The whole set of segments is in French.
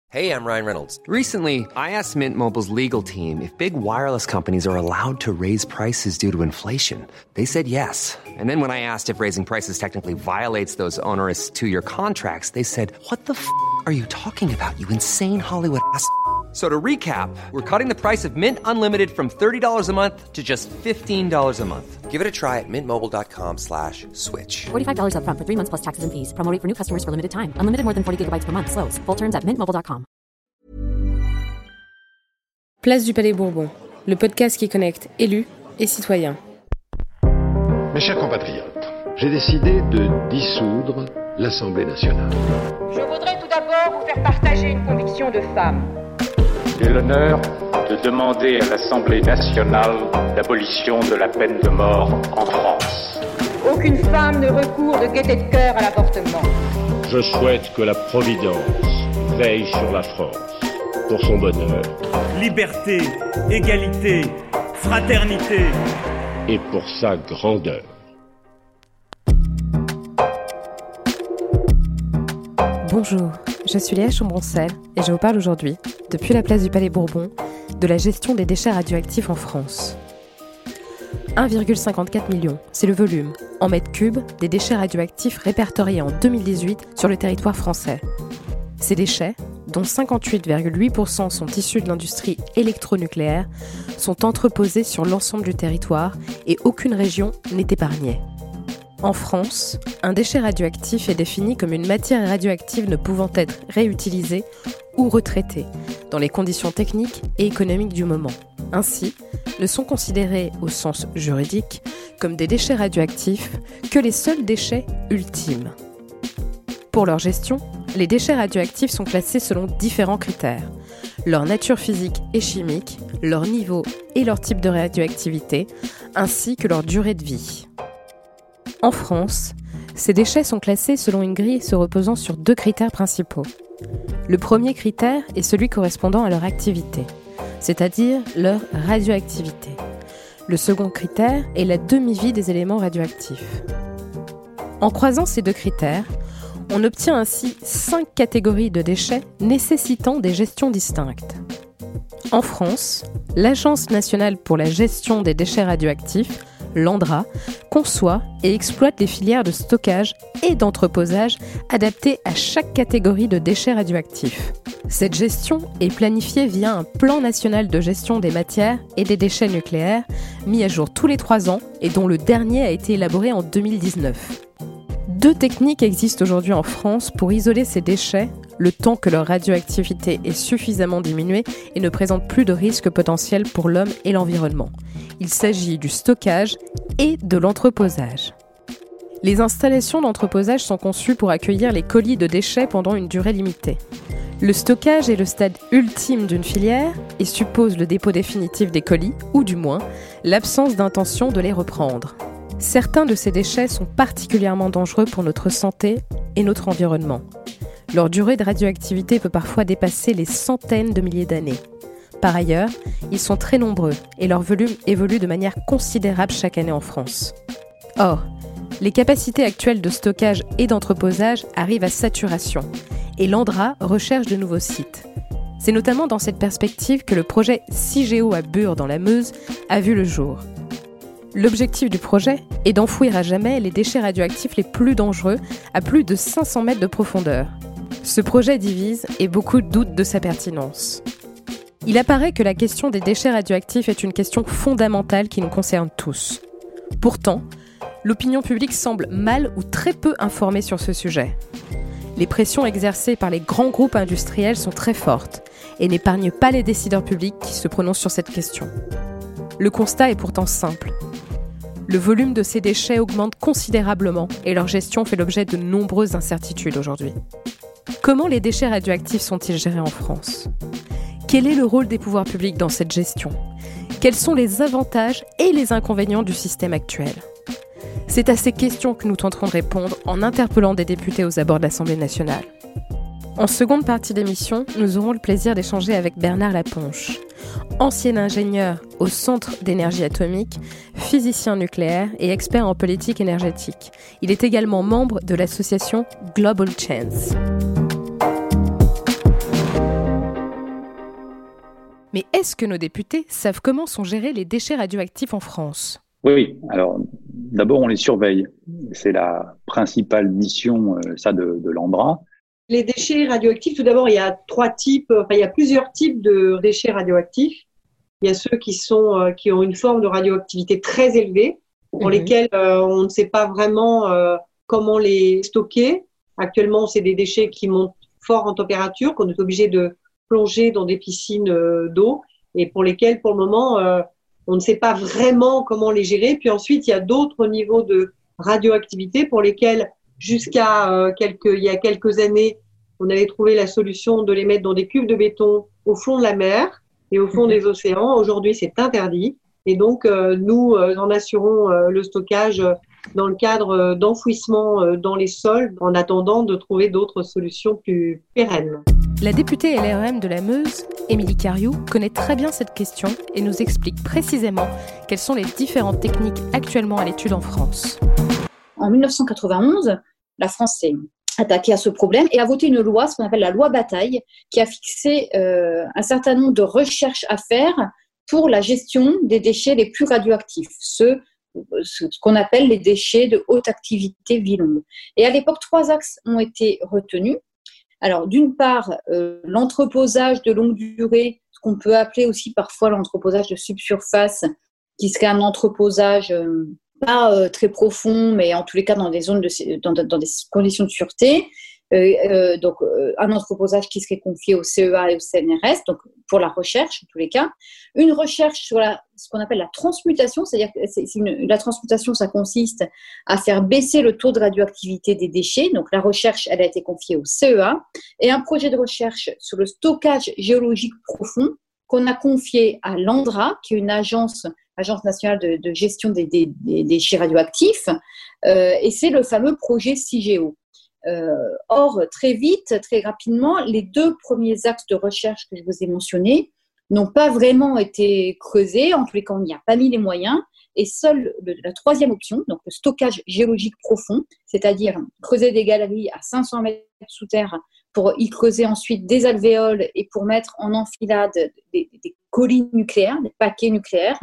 Hey, I'm Ryan Reynolds. Recently, I asked Mint Mobile's legal team if big wireless companies are allowed to raise prices due to inflation. They said yes. And then when I asked if raising prices technically violates those onerous two-year contracts, they said, "What the f*** are you talking about, you insane Hollywood ass?" So to recap, we're cutting the price of Mint Unlimited from $30 a month to just $15 a month. Give it a try at mintmobile.com/switch. $45 up front for 3 months plus taxes and fees. Promo rate for new customers for limited time. Unlimited more than 40 gigabytes per month. Slows full terms at mintmobile.com. Place du Palais Bourbon, le podcast qui connecte élus et citoyens. Mes chers compatriotes, j'ai décidé de dissoudre l'Assemblée nationale. Je voudrais tout d'abord vous faire partager une conviction de femme. J'ai l'honneur de demander à l'Assemblée nationale l'abolition de la peine de mort en France. Aucune femme ne recourt de gaieté de cœur à l'avortement. Je souhaite que la Providence veille sur la France, pour son bonheur. Liberté, égalité, fraternité. Et pour sa grandeur. Bonjour, je suis Léa Chambroncel et je vous parle aujourd'hui, depuis la place du Palais Bourbon, de la gestion des déchets radioactifs en France. 1,54 million, c'est le volume, en mètres cubes, des déchets radioactifs répertoriés en 2018 sur le territoire français. Ces déchets, dont 58,8% sont issus de l'industrie électronucléaire, sont entreposés sur l'ensemble du territoire et aucune région n'est épargnée. En France, un déchet radioactif est défini comme une matière radioactive ne pouvant être réutilisée ou retraitée, dans les conditions techniques et économiques du moment. Ainsi, ne sont considérés au sens juridique comme des déchets radioactifs que les seuls déchets ultimes. Pour leur gestion, les déchets radioactifs sont classés selon différents critères. Leur nature physique et chimique, leur niveau et leur type de radioactivité, ainsi que leur durée de vie. En France, ces déchets sont classés selon une grille se reposant sur 2 critères principaux. Le premier critère est celui correspondant à leur activité, c'est-à-dire leur radioactivité. Le second critère est la demi-vie des éléments radioactifs. En croisant ces 2 critères, on obtient ainsi 5 catégories de déchets nécessitant des gestions distinctes. En France, l'Agence nationale pour la gestion des déchets radioactifs, l'ANDRA, conçoit et exploite les filières de stockage et d'entreposage adaptées à chaque catégorie de déchets radioactifs. Cette gestion est planifiée via un plan national de gestion des matières et des déchets nucléaires, mis à jour tous les 3 ans et dont le dernier a été élaboré en 2019. 2 techniques existent aujourd'hui en France pour isoler ces déchets, le temps que leur radioactivité est suffisamment diminuée et ne présente plus de risques potentiels pour l'homme et l'environnement. Il s'agit du stockage et de l'entreposage. Les installations d'entreposage sont conçues pour accueillir les colis de déchets pendant une durée limitée. Le stockage est le stade ultime d'une filière et suppose le dépôt définitif des colis, ou du moins, l'absence d'intention de les reprendre. Certains de ces déchets sont particulièrement dangereux pour notre santé et notre environnement. Leur durée de radioactivité peut parfois dépasser les centaines de milliers d'années. Par ailleurs, ils sont très nombreux et leur volume évolue de manière considérable chaque année en France. Or, les capacités actuelles de stockage et d'entreposage arrivent à saturation et l'ANDRA recherche de nouveaux sites. C'est notamment dans cette perspective que le projet CIGEO à Bure dans la Meuse a vu le jour. L'objectif du projet est d'enfouir à jamais les déchets radioactifs les plus dangereux à plus de 500 mètres de profondeur. Ce projet divise et beaucoup doutent de sa pertinence. Il apparaît que la question des déchets radioactifs est une question fondamentale qui nous concerne tous. Pourtant, l'opinion publique semble mal ou très peu informée sur ce sujet. Les pressions exercées par les grands groupes industriels sont très fortes et n'épargnent pas les décideurs publics qui se prononcent sur cette question. Le constat est pourtant simple. Le volume de ces déchets augmente considérablement et leur gestion fait l'objet de nombreuses incertitudes aujourd'hui. Comment les déchets radioactifs sont-ils gérés en France ? Quel est le rôle des pouvoirs publics dans cette gestion ? Quels sont les avantages et les inconvénients du système actuel ? C'est à ces questions que nous tenterons de répondre en interpellant des députés aux abords de l'Assemblée nationale. En seconde partie d'émission, nous aurons le plaisir d'échanger avec Bernard Laponche, ancien ingénieur au Centre d'énergie atomique, physicien nucléaire et expert en politique énergétique. Il est également membre de l'association Global Chance. Mais est-ce que nos députés savent comment sont gérés les déchets radioactifs en France ? Oui, alors d'abord on les surveille. C'est la principale mission de l'ANDRA. Les déchets radioactifs, tout d'abord, il y a plusieurs types de déchets radioactifs. Il y a ceux qui ont une forme de radioactivité très élevée, pour lesquels on ne sait pas vraiment comment les stocker. Actuellement, c'est des déchets qui montent fort en température, qu'on est obligé de plonger dans des piscines d'eau, et pour lesquels, pour le moment, on ne sait pas vraiment comment les gérer. Puis ensuite, il y a d'autres niveaux de radioactivité pour lesquels, jusqu'à il y a quelques années, on avait trouvé la solution de les mettre dans des cubes de béton au fond de la mer et au fond des océans. Aujourd'hui, c'est interdit. Et donc, nous en assurons le stockage dans le cadre d'enfouissement dans les sols, en attendant de trouver d'autres solutions plus pérennes. La députée LREM de la Meuse, Émilie Cariou, connaît très bien cette question et nous explique précisément quelles sont les différentes techniques actuellement à l'étude en France. En 1991, la France s'est attaquée à ce problème et a voté une loi, ce qu'on appelle la loi Bataille, qui a fixé un certain nombre de recherches à faire pour la gestion des déchets les plus radioactifs, ce qu'on appelle les déchets de haute activité vie longue. Et à l'époque, 3 axes ont été retenus. Alors, d'une part, l'entreposage de longue durée, ce qu'on peut appeler aussi parfois l'entreposage de subsurface, qui serait un entreposage pas très profond, mais en tous les cas dans des zones dans des conditions de sûreté. Donc, un entreposage qui serait confié au CEA et au CNRS, donc pour la recherche en tous les cas. Une recherche sur ce qu'on appelle la transmutation, c'est-à-dire que la transmutation, ça consiste à faire baisser le taux de radioactivité des déchets. Donc, la recherche, elle a été confiée au CEA. Et un projet de recherche sur le stockage géologique profond qu'on a confié à l'ANDRA, qui est une agence nationale de gestion des déchets radioactifs. Et c'est le fameux projet CIGEO. Or, très vite, très rapidement, les 2 premiers axes de recherche que je vous ai mentionnés n'ont pas vraiment été creusés. En tous les cas, on n'y a pas mis les moyens. Et seule la 3e option, donc le stockage géologique profond, c'est-à-dire creuser des galeries à 500 mètres sous terre pour y creuser ensuite des alvéoles et pour mettre en enfilade des collines nucléaires, des paquets nucléaires.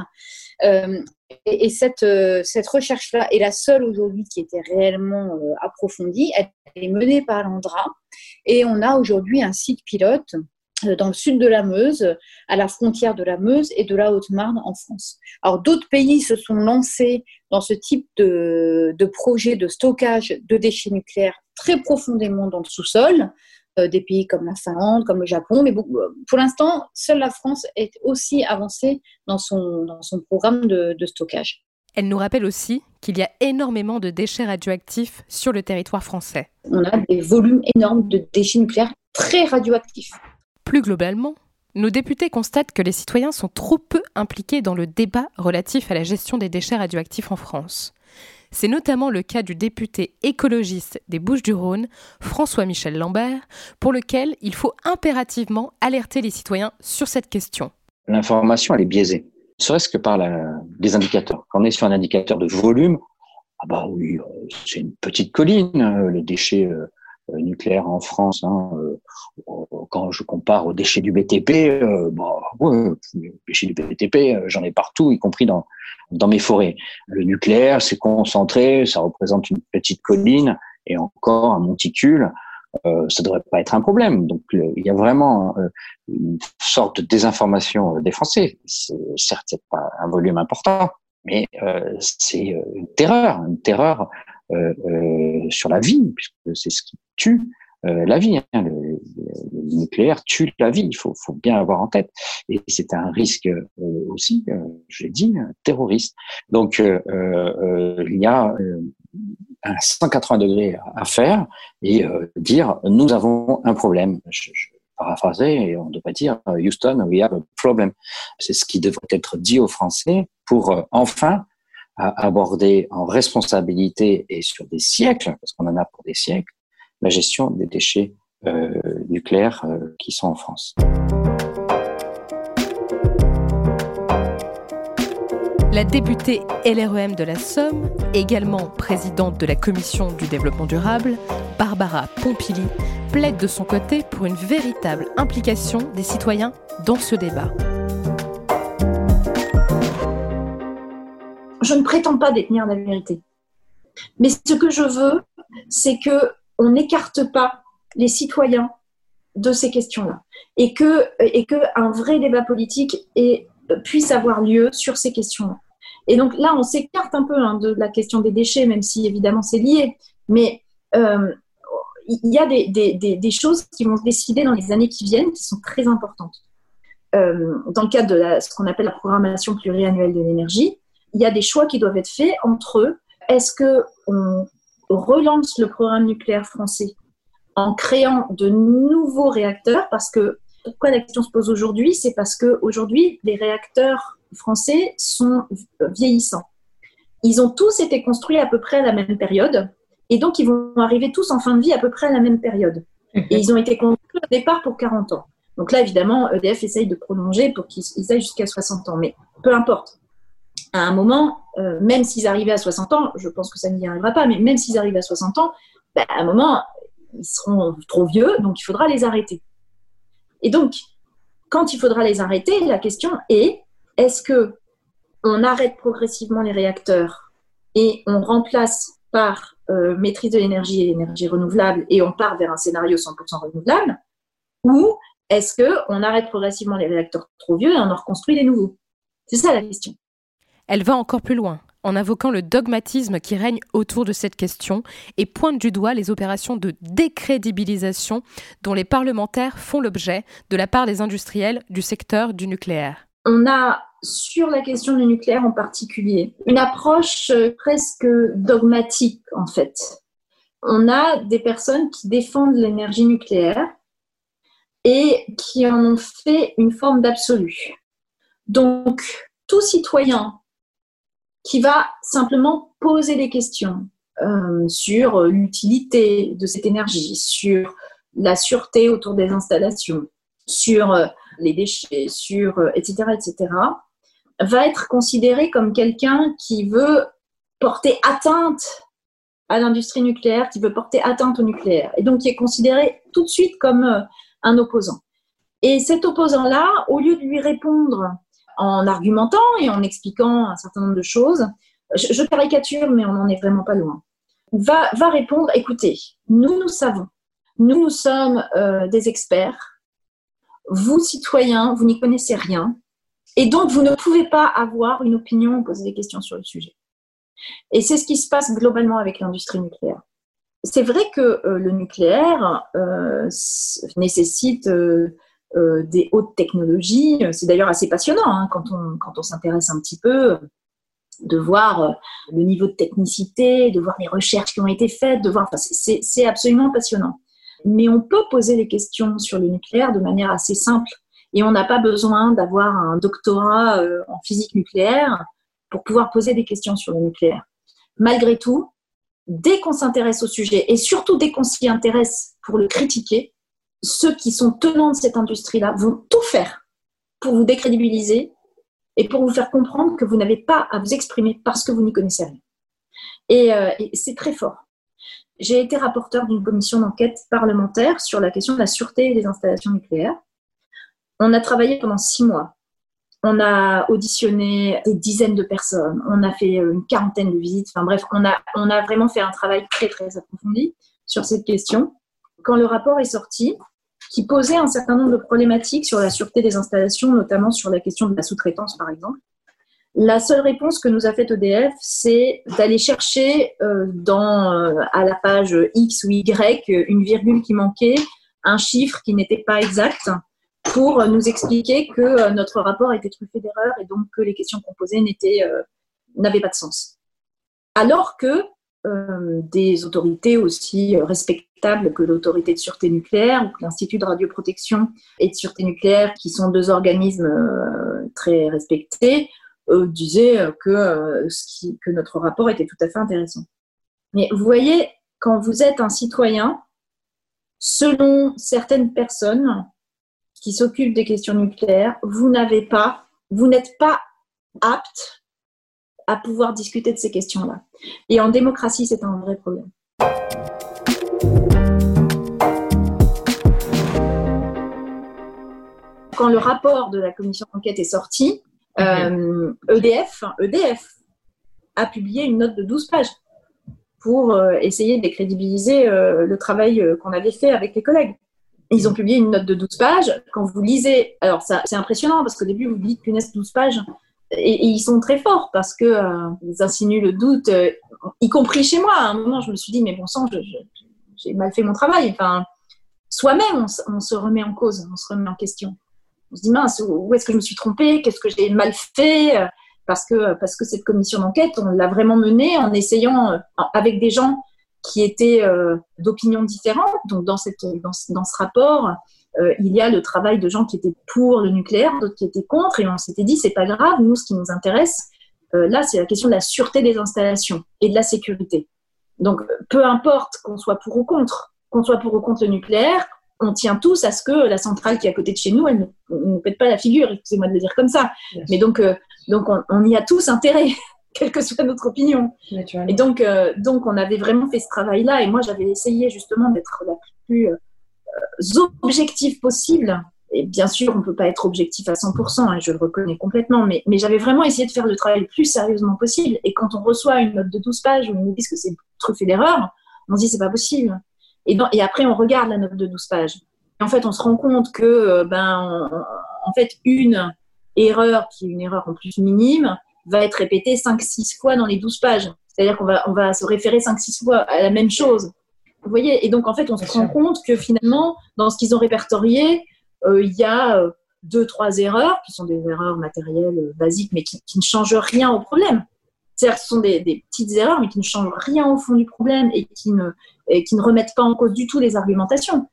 Et cette recherche-là est la seule aujourd'hui qui était réellement approfondie. Elle est menée par l'ANDRA et on a aujourd'hui un site pilote dans le sud de la Meuse, à la frontière de la Meuse et de la Haute-Marne en France. Alors d'autres pays se sont lancés dans ce type de projet de stockage de déchets nucléaires très profondément dans le sous-sol, des pays comme la Finlande, comme le Japon, mais pour l'instant, seule la France est aussi avancée dans son programme de stockage. Elle nous rappelle aussi qu'il y a énormément de déchets radioactifs sur le territoire français. On a des volumes énormes de déchets nucléaires très radioactifs. Plus globalement, nos députés constatent que les citoyens sont trop peu impliqués dans le débat relatif à la gestion des déchets radioactifs en France. C'est notamment le cas du député écologiste des Bouches-du-Rhône, François-Michel Lambert, pour lequel il faut impérativement alerter les citoyens sur cette question. L'information, elle est biaisée, serait-ce que par les indicateurs. Quand on est sur un indicateur de volume, oui, c'est une petite colline, les déchets nucléaires en France. Quand je compare aux déchets du BTP, les déchets du BTP, j'en ai partout, y compris dans mes forêts. Le nucléaire, c'est concentré, ça représente une petite colline et encore un monticule. Ça devrait pas être un problème. Donc, il y a vraiment une sorte de désinformation des Français. Certes, c'est pas un volume important, mais c'est une terreur sur la vie, puisque c'est ce qui tue la vie. Le nucléaire tue la vie, il faut bien avoir en tête. Et c'est un risque aussi, je l'ai dit, terroriste. Donc, il y a un 180 degrés à faire et dire nous avons un problème. Je paraphraser et on devrait dire Houston, we have a problem. C'est ce qui devrait être dit aux Français pour enfin aborder en responsabilité et sur des siècles, parce qu'on en a pour des siècles, la gestion des déchets nucléaires qui sont en France. La députée LREM de la Somme, également présidente de la Commission du développement durable, Barbara Pompili, plaide de son côté pour une véritable implication des citoyens dans ce débat. je ne prétends pas détenir la vérité. Mais ce que je veux, c'est qu'on n'écarte pas les citoyens de ces questions-là et qu'un vrai débat politique puisse avoir lieu sur ces questions-là. Et donc là, on s'écarte un peu de la question des déchets, même si évidemment c'est lié, mais il y a des choses qui vont se décider dans les années qui viennent qui sont très importantes. Dans le cadre de ce qu'on appelle la programmation pluriannuelle de l'énergie, il y a des choix qui doivent être faits entre est-ce qu'on relance le programme nucléaire français en créant de nouveaux réacteurs, parce que pourquoi la question se pose aujourd'hui, c'est parce qu'aujourd'hui, les réacteurs français sont vieillissants. Ils ont tous été construits à peu près à la même période, et donc ils vont arriver tous en fin de vie à peu près à la même période. Et ils ont été construits au départ pour 40 ans. Donc là, évidemment, EDF essaye de prolonger pour qu'ils aillent jusqu'à 60 ans, mais peu importe. À un moment, même s'ils arrivaient à 60 ans, je pense que ça n'y arrivera pas, mais même s'ils arrivent à 60 ans, à un moment, ils seront trop vieux, donc il faudra les arrêter. Et donc, quand il faudra les arrêter, la question est, est-ce qu'on arrête progressivement les réacteurs et on remplace par maîtrise de l'énergie et énergie renouvelable et on part vers un scénario 100% renouvelable, ou est-ce qu'on arrête progressivement les réacteurs trop vieux et on en reconstruit les nouveaux? C'est ça la question. Elle va encore plus loin, en invoquant le dogmatisme qui règne autour de cette question et pointe du doigt les opérations de décrédibilisation dont les parlementaires font l'objet de la part des industriels du secteur du nucléaire. On a, sur la question du nucléaire en particulier, une approche presque dogmatique en fait. On a des personnes qui défendent l'énergie nucléaire et qui en ont fait une forme d'absolu. Donc, tout citoyen qui va simplement poser des questions sur l'utilité de cette énergie, sur la sûreté autour des installations, sur les déchets, etc., va être considéré comme quelqu'un qui veut porter atteinte à l'industrie nucléaire, qui veut porter atteinte au nucléaire, et donc qui est considéré tout de suite comme un opposant. Et cet opposant-là, au lieu de lui répondre en argumentant et en expliquant un certain nombre de choses, je caricature, mais on n'en est vraiment pas loin, va répondre, écoutez, nous savons, nous sommes des experts, vous citoyens, vous n'y connaissez rien, et donc vous ne pouvez pas avoir une opinion ou poser des questions sur le sujet. Et c'est ce qui se passe globalement avec l'industrie nucléaire. C'est vrai que le nucléaire nécessite des hautes technologies. C'est d'ailleurs assez passionnant quand on s'intéresse un petit peu, de voir le niveau de technicité, de voir les recherches qui ont été faites, c'est absolument passionnant. Mais on peut poser des questions sur le nucléaire de manière assez simple et on n'a pas besoin d'avoir un doctorat en physique nucléaire pour pouvoir poser des questions sur le nucléaire. Malgré tout, dès qu'on s'intéresse au sujet et surtout dès qu'on s'y intéresse pour le critiquer, ceux qui sont tenants de cette industrie-là vont tout faire pour vous décrédibiliser et pour vous faire comprendre que vous n'avez pas à vous exprimer parce que vous n'y connaissez rien. Et c'est très fort. J'ai été rapporteure d'une commission d'enquête parlementaire sur la question de la sûreté des installations nucléaires. On a travaillé pendant 6 mois. On a auditionné des dizaines de personnes. On a fait une 40aine de visites. Enfin bref, on a vraiment fait un travail très, très approfondi sur cette question. Quand le rapport est sorti, qui posait un certain nombre de problématiques sur la sûreté des installations, notamment sur la question de la sous-traitance, par exemple, la seule réponse que nous a faite EDF, c'est d'aller chercher à la page X ou Y une virgule qui manquait, un chiffre qui n'était pas exact, pour nous expliquer que notre rapport était truffé d'erreurs et donc que les questions qu'on posait n'avaient pas de sens. Alors que des autorités aussi respectables que l'autorité de sûreté nucléaire ou que l'Institut de radioprotection et de sûreté nucléaire, qui sont 2 organismes très respectés, disaient que notre rapport était tout à fait intéressant. Mais vous voyez, quand vous êtes un citoyen, selon certaines personnes qui s'occupent des questions nucléaires, vous n'êtes pas apte à pouvoir discuter de ces questions-là. Et en démocratie, c'est un vrai problème. Quand le rapport de la commission d'enquête est sorti, EDF a publié une note de 12 pages pour essayer de décrédibiliser le travail qu'on avait fait avec les collègues. Ils ont publié une note de 12 pages. Quand vous lisez, alors ça, c'est impressionnant parce qu'au début, vous dites punaise 12 pages. Et ils sont très forts parce qu'ils insinuent le doute, y compris chez moi. À un moment, je me suis dit, mais bon sang, j'ai mal fait mon travail. Enfin, soi-même, on se remet en cause, on se remet en question. On se dit, mince, où est-ce que je me suis trompée? Qu'est-ce que j'ai mal fait? Parce que cette commission d'enquête, on l'a vraiment menée en essayant, avec des gens qui étaient d'opinions différentes. Donc, dans ce rapport, il y a le travail de gens qui étaient pour le nucléaire, d'autres qui étaient contre, et on s'était dit, c'est pas grave, nous, ce qui nous intéresse, là, c'est la question de la sûreté des installations et de la sécurité. Donc, peu importe qu'on soit pour ou contre le nucléaire, on tient tous à ce que la centrale qui est à côté de chez nous, elle ne pète pas la figure, excusez-moi de le dire comme ça. Yes. Mais donc on y a tous intérêt, quelle que soit notre opinion. Et donc on avait vraiment fait ce travail-là, et moi, j'avais essayé justement d'être la plus objective possible. Et bien sûr, on ne peut pas être objectif à 100%, et je le reconnais complètement, mais j'avais vraiment essayé de faire le travail le plus sérieusement possible. Et quand on reçoit une note de 12 pages où ils nous disent que c'est truffé d'erreurs, on se dit c'est pas possible. Et après, on regarde la note de 12 pages. Et en fait, on se rend compte que, en fait, une erreur, qui est une erreur en plus minime, va être répétée 5-6 fois dans les 12 pages. C'est-à-dire qu'on va se référer 5-6 fois à la même chose. Vous voyez? Et donc, en fait, on se rend compte que finalement, dans ce qu'ils ont répertorié, il y a 2-3 erreurs, qui sont des erreurs matérielles basiques, mais qui ne changent rien au problème. C'est-à-dire que ce sont des petites erreurs, mais qui ne changent rien au fond du problème et qui ne remettent pas en cause du tout les argumentations.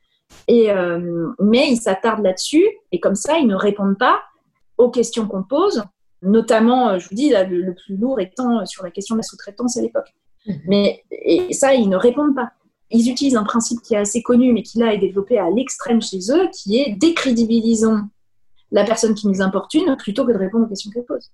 Mais ils s'attardent là-dessus, et comme ça, ils ne répondent pas aux questions qu'on pose, notamment, je vous dis, là, le plus lourd étant sur la question de la sous-traitance à l'époque. Et ça, ils ne répondent pas. Ils utilisent un principe qui est assez connu, mais qui là est développé à l'extrême chez eux, qui est décrédibilisons la personne qui nous importune plutôt que de répondre aux questions qu'elle pose.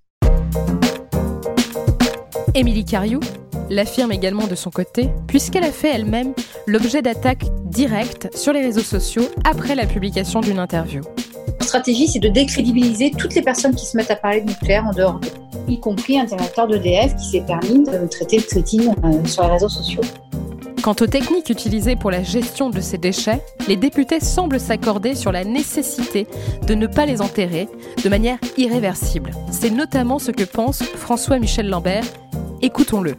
Émilie Cariou l'affirme également de son côté, puisqu'elle a fait elle-même l'objet d'attaques directes sur les réseaux sociaux après la publication d'une interview. La stratégie, c'est de décrédibiliser toutes les personnes qui se mettent à parler de nucléaire en dehors d'eux, y compris un directeur d'EDF qui s'est permis de traiter de crétine sur les réseaux sociaux. Quant aux techniques utilisées pour la gestion de ces déchets, les députés semblent s'accorder sur la nécessité de ne pas les enterrer de manière irréversible. C'est notamment ce que pense François-Michel Lambert. Écoutons-le.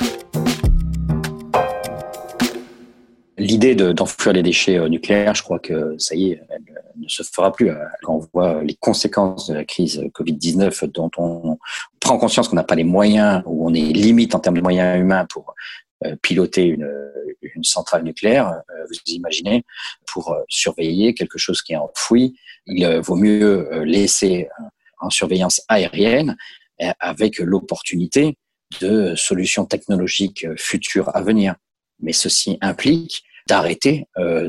L'idée d'enfouir les déchets nucléaires, je crois que ça y est, elle ne se fera plus. Quand on voit les conséquences de la crise Covid-19, dont on prend conscience qu'on n'a pas les moyens, ou on est limite en termes de moyens humains pour piloter une centrale nucléaire, vous imaginez, pour surveiller quelque chose qui est enfoui, il vaut mieux laisser en surveillance aérienne avec l'opportunité de solutions technologiques futures à venir. Mais ceci implique d'arrêter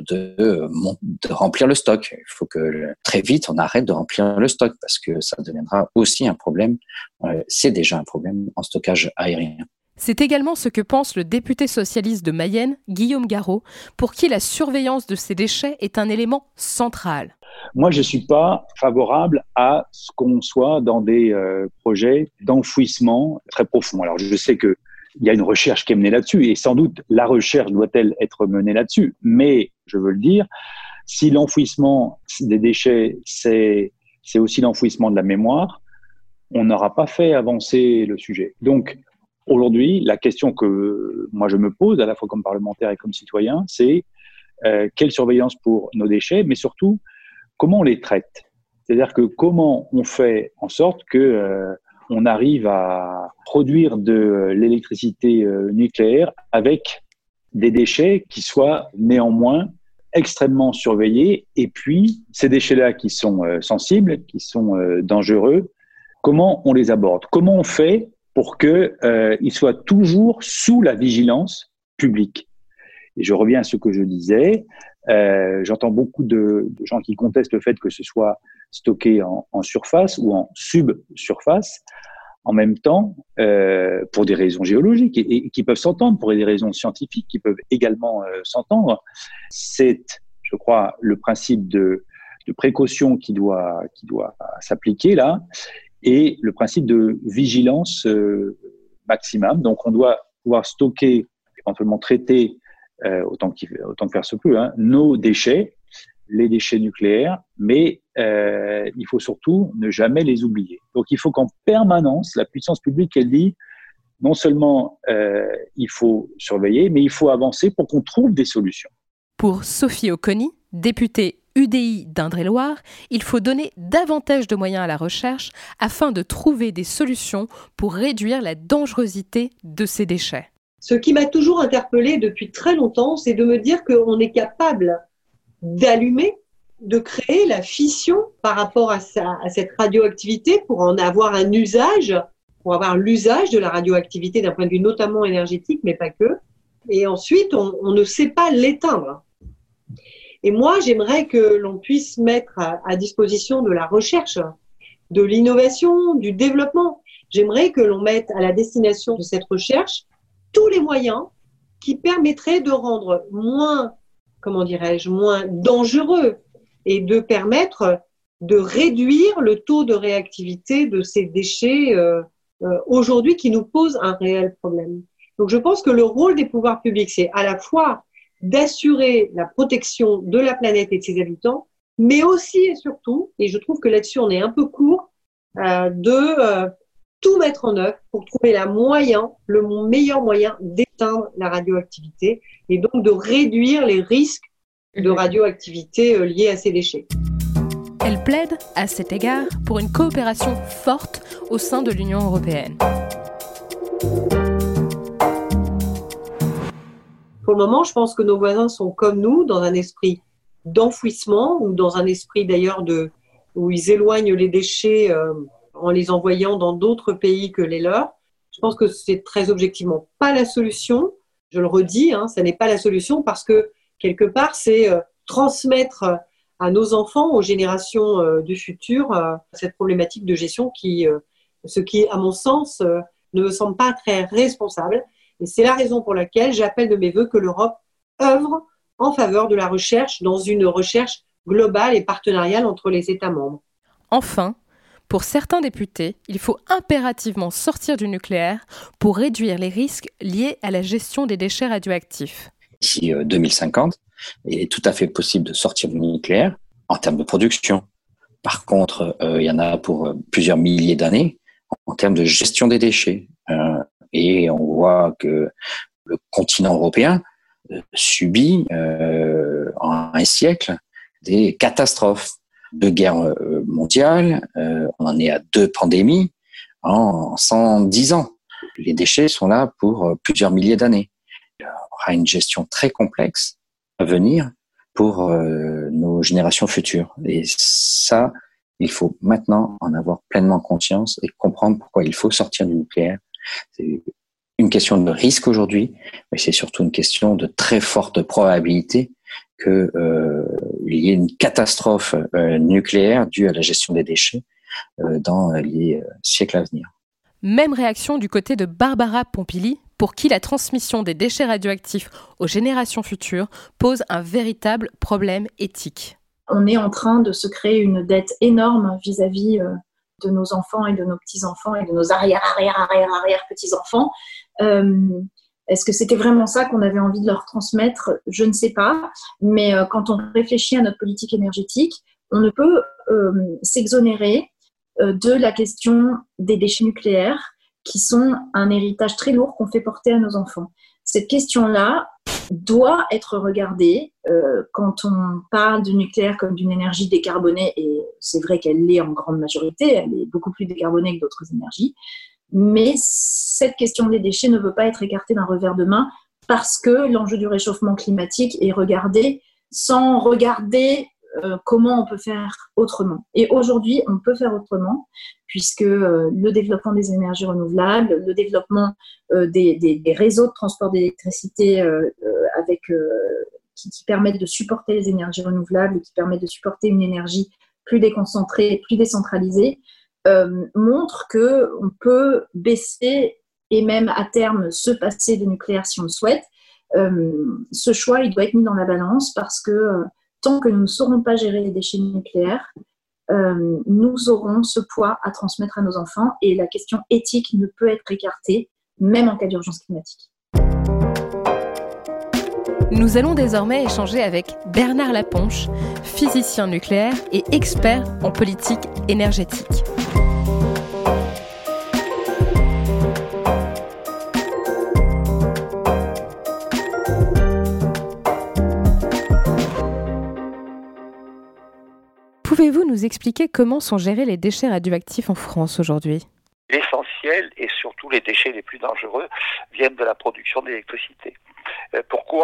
de remplir le stock. Il faut que très vite on arrête de remplir le stock parce que ça deviendra aussi un problème. C'est déjà un problème en stockage aérien. C'est également ce que pense le député socialiste de Mayenne, Guillaume Garot, pour qui la surveillance de ces déchets est un élément central. Moi, je ne suis pas favorable à ce qu'on soit dans des projets d'enfouissement très profonds. Alors, je sais qu'il y a une recherche qui est menée là-dessus, et sans doute la recherche doit-elle être menée là-dessus. Mais, je veux le dire, si l'enfouissement des déchets, c'est aussi l'enfouissement de la mémoire, on n'aura pas fait avancer le sujet. Donc, aujourd'hui, la question que moi je me pose, à la fois comme parlementaire et comme citoyen, c'est quelle surveillance pour nos déchets, mais surtout, comment on les traite. C'est-à-dire que comment on fait en sorte que on arrive à produire de l'électricité nucléaire avec des déchets qui soient néanmoins extrêmement surveillés. Et puis, ces déchets-là qui sont sensibles, qui sont dangereux, comment on les aborde? Comment on fait pour qu'ils soient toujours sous la vigilance publique? Et je reviens à ce que je disais, j'entends beaucoup de gens qui contestent le fait que ce soit stocké en surface ou en subsurface. En même temps, pour des raisons géologiques et qui peuvent s'entendre, pour des raisons scientifiques qui peuvent également s'entendre, c'est, je crois, le principe de précaution qui doit s'appliquer là, et le principe de vigilance maximum. Donc, on doit pouvoir stocker, éventuellement traiter, autant que faire se peut, nos déchets, les déchets nucléaires, mais il faut surtout ne jamais les oublier. Donc, il faut qu'en permanence, la puissance publique, elle dit, non seulement il faut surveiller, mais il faut avancer pour qu'on trouve des solutions. Pour Sophie Oconi, députée UDI d'Indre-et-Loire, il faut donner davantage de moyens à la recherche afin de trouver des solutions pour réduire la dangerosité de ces déchets. Ce qui m'a toujours interpellée depuis très longtemps, c'est de me dire qu'on est capable d'allumer, de créer la fission par rapport à cette radioactivité pour en avoir un usage, pour avoir l'usage de la radioactivité d'un point de vue notamment énergétique, mais pas que. Et ensuite, on ne sait pas l'éteindre. Et moi, j'aimerais que l'on puisse mettre à disposition de la recherche, de l'innovation, du développement. J'aimerais que l'on mette à la destination de cette recherche tous les moyens qui permettraient de rendre moins dangereux et de permettre de réduire le taux de réactivité de ces déchets aujourd'hui qui nous posent un réel problème. Donc je pense que le rôle des pouvoirs publics, c'est à la fois d'assurer la protection de la planète et de ses habitants, mais aussi et surtout, et je trouve que là-dessus on est un peu court, de tout mettre en œuvre pour trouver le meilleur moyen d'éteindre la radioactivité et donc de réduire les risques de radioactivité liés à ces déchets. Elle plaide, à cet égard, pour une coopération forte au sein de l'Union européenne. Pour le moment, je pense que nos voisins sont comme nous, dans un esprit d'enfouissement ou dans un esprit d'ailleurs où ils éloignent les déchets en les envoyant dans d'autres pays que les leurs. Je pense que c'est très objectivement pas la solution. Je le redis, ça n'est pas la solution parce que quelque part, c'est transmettre à nos enfants, aux générations du futur, cette problématique de gestion ce qui, à mon sens, ne me semble pas très responsable. Et c'est la raison pour laquelle j'appelle de mes vœux que l'Europe œuvre en faveur de la recherche dans une recherche globale et partenariale entre les États membres. Enfin, pour certains députés, il faut impérativement sortir du nucléaire pour réduire les risques liés à la gestion des déchets radioactifs. D'ici 2050, il est tout à fait possible de sortir du nucléaire en termes de production. Par contre, il y en a pour plusieurs milliers d'années en termes de gestion des déchets. Et on voit que le continent européen subit en un siècle des catastrophes, 2 guerres mondiales, on en est à 2 pandémies en 110 ans. Les déchets sont là pour plusieurs milliers d'années. Il y aura une gestion très complexe à venir pour nos générations futures. Et ça, il faut maintenant en avoir pleinement conscience et comprendre pourquoi il faut sortir du nucléaire. C'est une question de risque aujourd'hui, mais c'est surtout une question de très forte probabilité qu'il y ait une catastrophe nucléaire due à la gestion des déchets dans les siècles à venir. Même réaction du côté de Barbara Pompili, pour qui la transmission des déchets radioactifs aux générations futures pose un véritable problème éthique. On est en train de se créer une dette énorme vis-à-vis de nos enfants et de nos petits-enfants et de nos arrière-petits-enfants. Est-ce que c'était vraiment ça qu'on avait envie de leur transmettre ? Je ne sais pas. Mais quand on réfléchit à notre politique énergétique, on ne peut s'exonérer de la question des déchets nucléaires qui sont un héritage très lourd qu'on fait porter à nos enfants. Cette question-là doit être regardée quand on parle du nucléaire comme d'une énergie décarbonée, et c'est vrai qu'elle l'est en grande majorité, elle est beaucoup plus décarbonée que d'autres énergies, mais cette question des déchets ne veut pas être écartée d'un revers de main parce que l'enjeu du réchauffement climatique est regardé sans regarder comment on peut faire autrement. Et aujourd'hui, on peut faire autrement puisque le développement des énergies renouvelables, le développement des réseaux de transport d'électricité qui permettent de supporter les énergies renouvelables et qui permettent de supporter une énergie plus déconcentrée, plus décentralisée, montre qu'on peut baisser et même à terme se passer de nucléaire si on le souhaite. Ce choix, il doit être mis dans la balance parce que tant que nous ne saurons pas gérer les déchets nucléaires, nous aurons ce poids à transmettre à nos enfants et la question éthique ne peut être écartée même en cas d'urgence climatique. Nous allons désormais échanger avec Bernard Laponche, physicien nucléaire et expert en politique énergétique. Pouvez-vous nous expliquer comment sont gérés les déchets radioactifs en France aujourd'hui ? L'essentiel, et surtout les déchets les plus dangereux, viennent de la production d'électricité. Pourquoi ?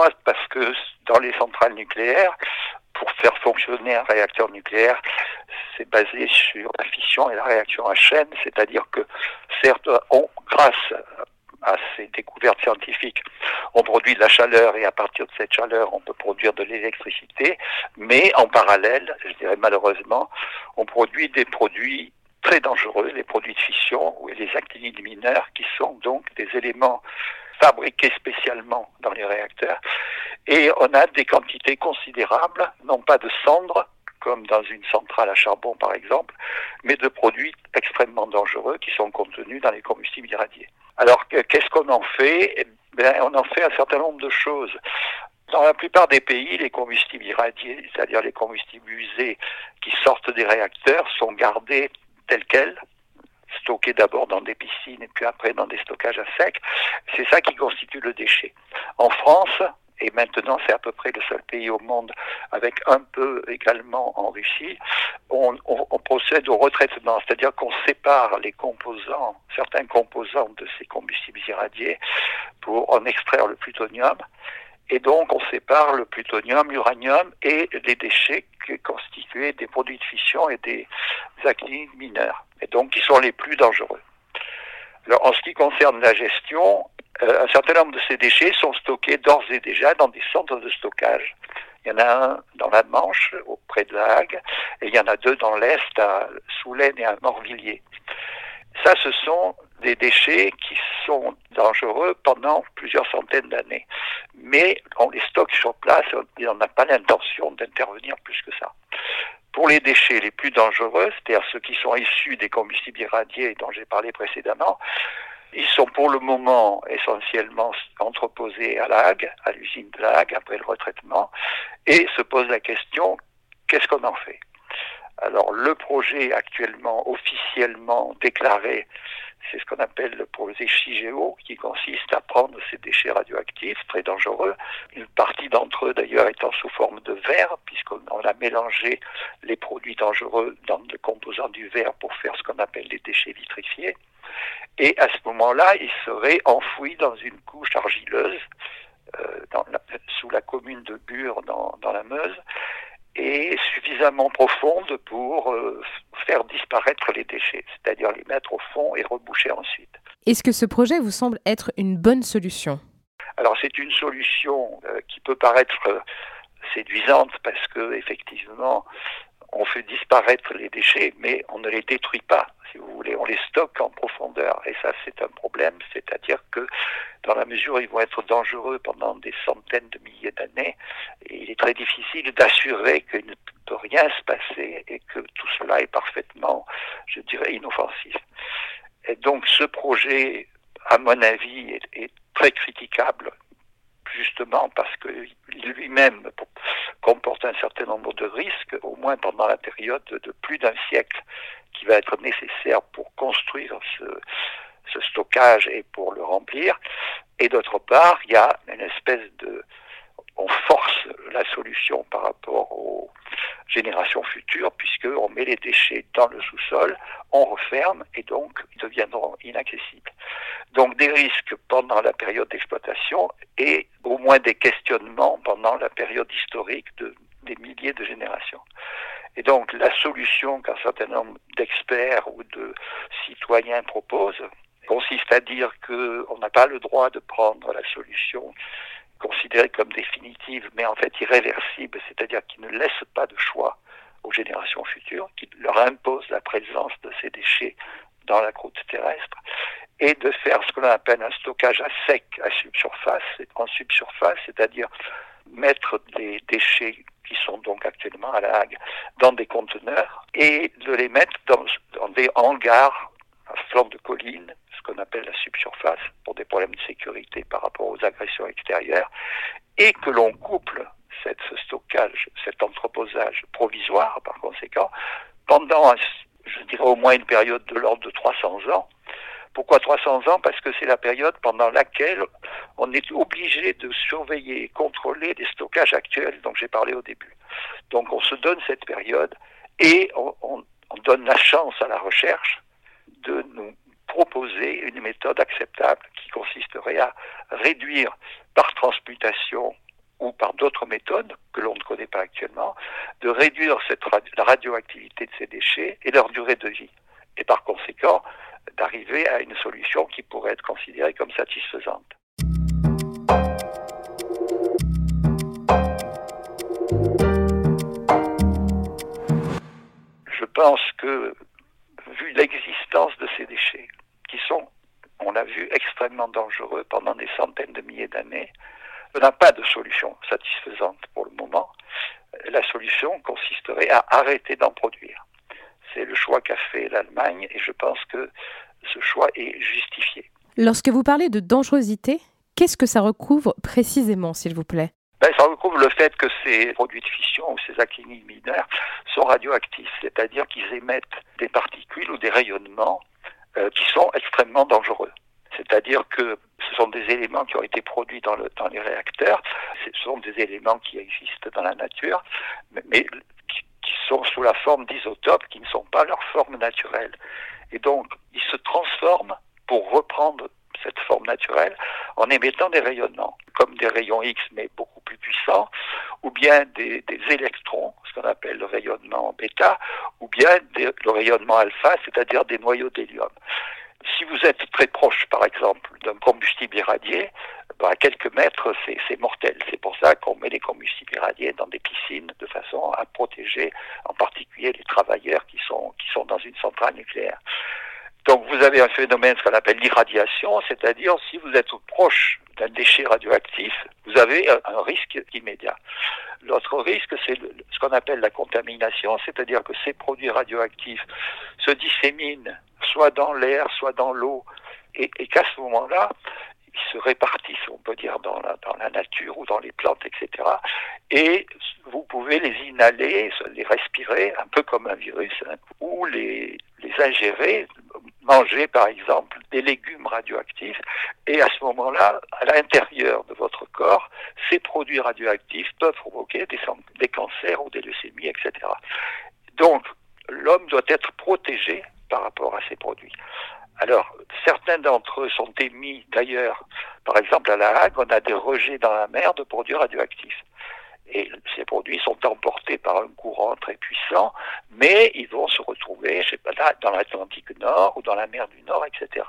Parce que dans les centrales nucléaires, pour faire fonctionner un réacteur nucléaire, c'est basé sur la fission et la réaction à chaîne, c'est-à-dire que certes, grâce à ces découvertes scientifiques, on produit de la chaleur et à partir de cette chaleur, on peut produire de l'électricité, mais en parallèle, je dirais malheureusement, on produit des produits très dangereux, les produits de fission ou les actinides mineurs qui sont donc des éléments fabriqués spécialement dans les réacteurs. Et on a des quantités considérables, non pas de cendres, comme dans une centrale à charbon par exemple, mais de produits extrêmement dangereux qui sont contenus dans les combustibles irradiés. Alors, qu'est-ce qu'on en fait ? On en fait un certain nombre de choses. Dans la plupart des pays, les combustibles irradiés, c'est-à-dire les combustibles usés qui sortent des réacteurs, sont gardés tels quels, stockés d'abord dans des piscines et puis après dans des stockages à sec. C'est ça qui constitue le déchet. En France, et maintenant c'est à peu près le seul pays au monde, avec un peu également en Russie, on procède au retraitement, c'est-à-dire qu'on sépare les composants, certains composants de ces combustibles irradiés pour en extraire le plutonium. Et donc, on sépare le plutonium, l'uranium et les déchets constitués des produits de fission et des actinides mineurs, et donc qui sont les plus dangereux. Alors, en ce qui concerne la gestion, un certain nombre de ces déchets sont stockés d'ores et déjà dans des centres de stockage. Il y en a un dans la Manche, auprès de La Hague, et il y en a deux dans l'Est, à Soulaine et à Morvilliers. Ça, ce sont des déchets qui sont dangereux pendant plusieurs centaines d'années. Mais on les stocke sur place et on n'a pas l'intention d'intervenir plus que ça. Pour les déchets les plus dangereux, c'est-à-dire ceux qui sont issus des combustibles irradiés dont j'ai parlé précédemment, ils sont pour le moment essentiellement entreposés à La Hague, à l'usine de La Hague, après le retraitement, et se pose la question, qu'est-ce qu'on en fait ? Alors, le projet actuellement officiellement déclaré, c'est ce qu'on appelle le projet CIGEO, qui consiste à prendre ces déchets radioactifs très dangereux, une partie d'entre eux d'ailleurs étant sous forme de verre, puisqu'on a mélangé les produits dangereux dans le composant du verre pour faire ce qu'on appelle des déchets vitrifiés. Et à ce moment-là, ils seraient enfouis dans une couche argileuse, sous la commune de Bure dans la Meuse, et suffisamment profonde pour faire disparaître les déchets, c'est-à-dire les mettre au fond et reboucher ensuite. Est-ce que ce projet vous semble être une bonne solution ? Alors c'est une solution qui peut paraître séduisante parce que effectivement on fait disparaître les déchets, mais on ne les détruit pas, si vous voulez, on les stocke en profondeur. Et ça, c'est un problème, c'est-à-dire que dans la mesure où ils vont être dangereux pendant des centaines de milliers d'années, il est très difficile d'assurer qu'il ne peut rien se passer et que tout cela est parfaitement, je dirais, inoffensif. Et donc ce projet, à mon avis, est très critiquable, justement parce que lui-même comporte un certain nombre de risques, au moins pendant la période de plus d'un siècle qui va être nécessaire pour construire ce stockage et pour le remplir. Et d'autre part, il y a une espèce on force la solution par rapport aux générations futures, puisqu'on met les déchets dans le sous-sol, on referme et donc ils deviendront inaccessibles. Donc des risques pendant la période d'exploitation et au moins des questionnements pendant la période historique des milliers de générations. Et donc la solution qu'un certain nombre d'experts ou de citoyens proposent consiste à dire qu'on n'a pas le droit de prendre la solution considérée comme définitive, mais en fait irréversible, c'est-à-dire qui ne laisse pas de choix aux générations futures, qui leur impose la présence de ces déchets dans la croûte terrestre, et de faire ce qu'on appelle un stockage à sec en subsurface, c'est-à-dire mettre les déchets qui sont donc actuellement à La Hague dans des conteneurs et de les mettre dans des hangars à flanc de colline, ce qu'on appelle la subsurface, pour des problèmes de sécurité par rapport aux agressions extérieures, et que l'on couple ce stockage, cet entreposage provisoire, par conséquent, pendant, je dirais, au moins une période de l'ordre de 300 ans. Pourquoi 300 ans? Parce que c'est la période pendant laquelle on est obligé de surveiller et contrôler les stockages actuels dont j'ai parlé au début. Donc on se donne cette période et on donne la chance à la recherche de nous proposer une méthode acceptable qui consisterait à réduire par transmutation ou par d'autres méthodes que l'on ne connaît pas actuellement, de réduire la radioactivité de ces déchets et leur durée de vie. Et par conséquent, d'arriver à une solution qui pourrait être considérée comme satisfaisante. Je pense que, vu l'existence de ces déchets, qui sont, on l'a vu, extrêmement dangereux pendant des centaines de milliers d'années, on n'a pas de solution satisfaisante pour le moment. La solution consisterait à arrêter d'en produire. C'est le choix qu'a fait l'Allemagne et je pense que ce choix est justifié. Lorsque vous parlez de dangerosité, qu'est-ce que ça recouvre précisément, s'il vous plaît ? Ça recouvre le fait que ces produits de fission ou ces actinides mineurs sont radioactifs, c'est-à-dire qu'ils émettent des particules ou des rayonnements qui sont extrêmement dangereux. C'est-à-dire que ce sont des éléments qui ont été produits dans les réacteurs, ce sont des éléments qui existent dans la nature, mais qui sont sous la forme d'isotopes qui ne sont pas leur forme naturelle. Et donc, ils se transforment pour reprendre cette forme naturelle en émettant des rayonnements, comme des rayons X mais beaucoup plus puissants, ou bien des électrons, ce qu'on appelle le rayonnement bêta, ou bien le rayonnement alpha, c'est-à-dire des noyaux d'hélium. Si vous êtes très proche, par exemple, d'un combustible irradié, à quelques mètres, c'est mortel. C'est pour ça qu'on met les combustibles irradiés dans des piscines de façon à protéger, en particulier les travailleurs qui sont dans une centrale nucléaire. Donc vous avez un phénomène, ce qu'on appelle l'irradiation, c'est-à-dire si vous êtes proche d'un déchet radioactif, vous avez un risque immédiat. L'autre risque, c'est ce qu'on appelle la contamination, c'est-à-dire que ces produits radioactifs se disséminent soit dans l'air, soit dans l'eau, et qu'à ce moment-là, ils se répartissent, on peut dire, dans la nature ou dans les plantes, etc. Et vous pouvez les inhaler, les respirer, un peu comme un virus, ou les ingérer, manger par exemple des légumes radioactifs, et à ce moment-là, à l'intérieur de votre corps, ces produits radioactifs peuvent provoquer des cancers ou des leucémies, etc. Donc, l'homme doit être protégé par rapport à ces produits. Alors, certains d'entre eux sont émis, d'ailleurs, par exemple à La Hague, on a des rejets dans la mer de produits radioactifs. Et ces produits sont emportés par un courant très puissant, mais ils vont se retrouver, je sais pas là, dans l'Atlantique Nord ou dans la mer du Nord, etc.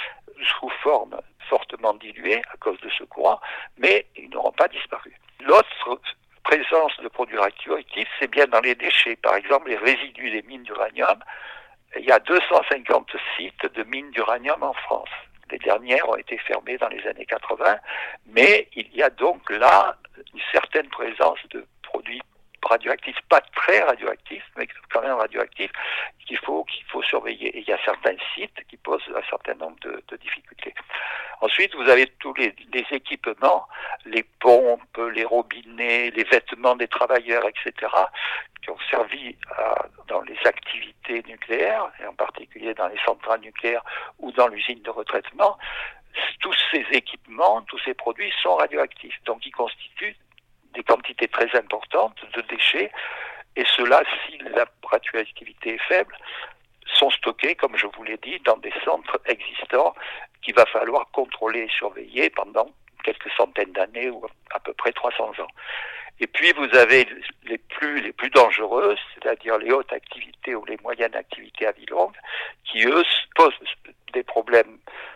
Sous forme fortement diluée à cause de ce courant, mais ils n'auront pas disparu. L'autre présence de produits radioactifs, c'est bien dans les déchets. Par exemple, les résidus des mines d'uranium. Il y a 250 sites de mines d'uranium en France. Les dernières ont été fermées dans les années 80, mais il y a donc là une certaine présence de produits radioactifs, pas très radioactifs, mais quand même radioactifs, qu'il faut surveiller. Et il y a certains sites qui posent un certain nombre de difficultés. Ensuite, vous avez tous les équipements, les pompes, les robinets, les vêtements des travailleurs, etc., qui ont servi dans les activités nucléaires, et en particulier dans les centrales nucléaires ou dans l'usine de retraitement. Tous ces équipements, tous ces produits sont radioactifs. Donc, ils constituent des quantités très importantes de déchets, et ceux-là, si la radioactivité est faible, sont stockés, comme je vous l'ai dit, dans des centres existants qu'il va falloir contrôler et surveiller pendant quelques centaines d'années ou à peu près 300 ans. Et puis vous avez les plus dangereux, c'est-à-dire les hautes activités ou les moyennes activités à vie longue, qui eux posent des problèmes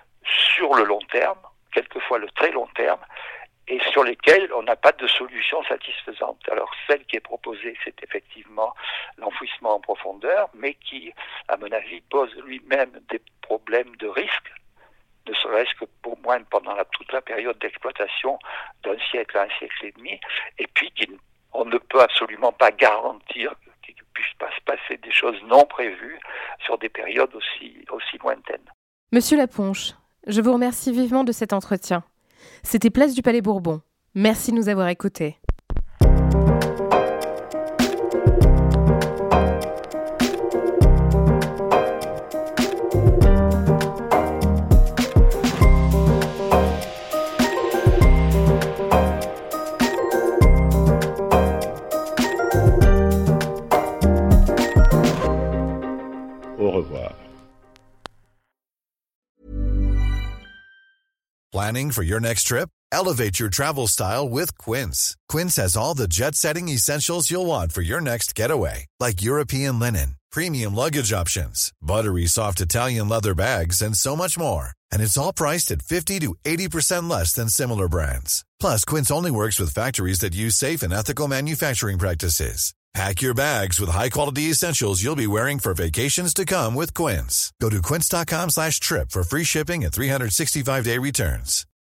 sur le long terme, quelquefois le très long terme, et sur lesquels on n'a pas de solution satisfaisante. Alors celle qui est proposée, c'est effectivement l'enfouissement en profondeur, mais qui, à mon avis, pose lui-même des problèmes de risque, ne serait-ce que pour moins pendant toute la période d'exploitation d'un siècle à un siècle et demi, et puis on ne peut absolument pas garantir qu'il puisse pas se passer des choses non prévues sur des périodes aussi lointaines. Monsieur Laponche, je vous remercie vivement de cet entretien. C'était Place du Palais Bourbon. Merci de nous avoir écoutés. Au revoir. Planning for your next trip? Elevate your travel style with Quince. Quince has all the jet-setting essentials you'll want for your next getaway, like European linen, premium luggage options, buttery soft Italian leather bags, and so much more. And it's all priced at 50 to 80% less than similar brands. Plus, Quince only works with factories that use safe and ethical manufacturing practices. Pack your bags with high-quality essentials you'll be wearing for vacations to come with Quince. Go to quince.com/trip for free shipping and 365-day returns.